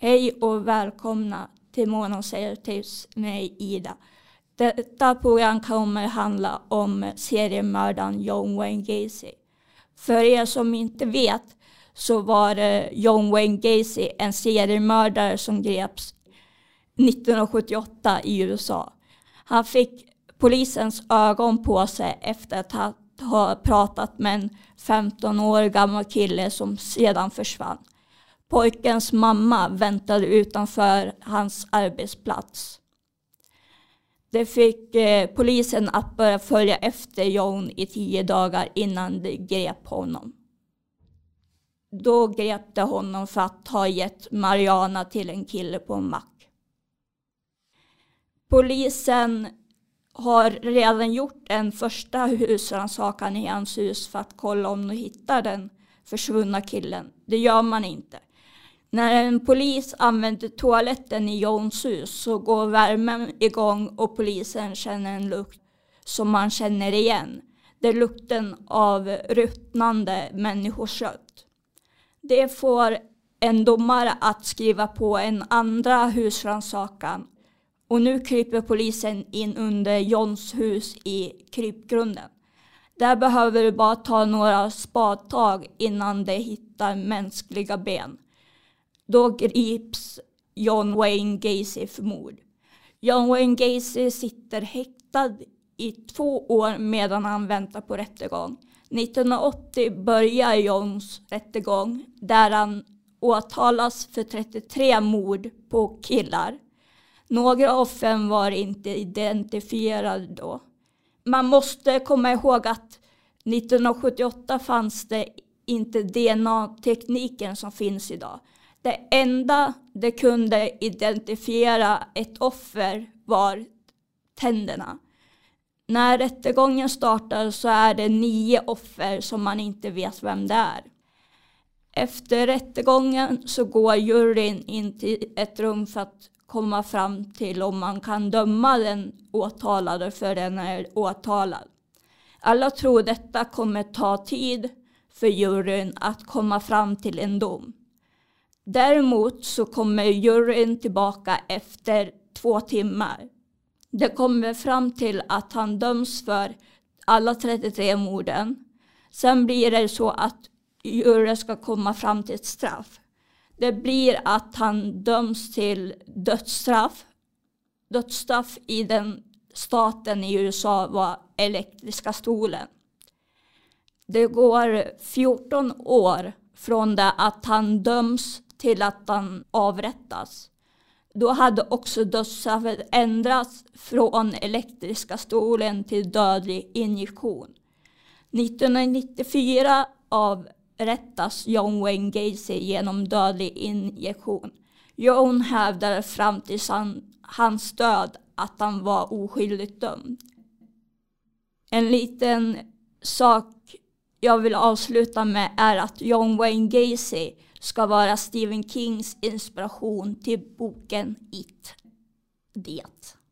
Hej och välkomna till Månen säger tips med Ida. Detta program kommer handla om seriemördaren John Wayne Gacy. För er som inte vet så var John Wayne Gacy en seriemördare som greps 1978 i USA. Han fick polisens ögon på sig efter att ha pratat med en 15 år gammal kille som sedan försvann. Pojkens mamma väntade utanför hans arbetsplats. Det fick polisen att börja följa efter John i 10 dagar innan de grep honom. Då grep de honom för att ha gett marijuana till en kille på en mack. Polisen har redan gjort en första husrannsakan i hans hus för att kolla om de hittar den försvunna killen. Det gör man inte. När en polis använder toaletten i Johns hus så går värmen igång och polisen känner en lukt som man känner igen. Det är lukten av ruttnande människokött. Det får en domare att skriva på en andra husrannsakan. Och nu kryper polisen in under Johns hus i krypgrunden. Där behöver du bara ta några spadtag innan de hittar mänskliga ben. Då grips John Wayne Gacy för mord. John Wayne Gacy sitter häktad i 2 år medan han väntar på rättegång. 1980 börjar Johns rättegång där han åtalas för 33 mord på killar. Några offer var inte identifierade då. Man måste komma ihåg att 1978 fanns det inte DNA-tekniken som finns idag. Det enda det kunde identifiera ett offer var tänderna. När rättegången startar så är det 9 offer som man inte vet vem det är. Efter rättegången så går juryn in till ett rum för att komma fram till om man kan döma den åtalade för den är åtalad. Alla tror detta kommer ta tid för juryn att komma fram till en dom. Däremot så kommer juryn tillbaka efter 2 timmar. Det kommer fram till att han döms för alla 33 morden. Sen blir det så att juryn ska komma fram till ett straff. Det blir att han döms till dödsstraff. Dödsstraff i den staten i USA var elektriska stolen. Det går 14 år från det att han döms till att han avrättas. Då hade också dödsstraffet ändrats från elektriska stolen till dödlig injektion. 1994 avrättas John Wayne Gacy genom dödlig injektion. John hävdade fram till hans död att han var oskyldigt dömd. En liten sak jag vill avsluta med är att John Wayne Gacy ska vara Stephen Kings inspiration till boken It. Det.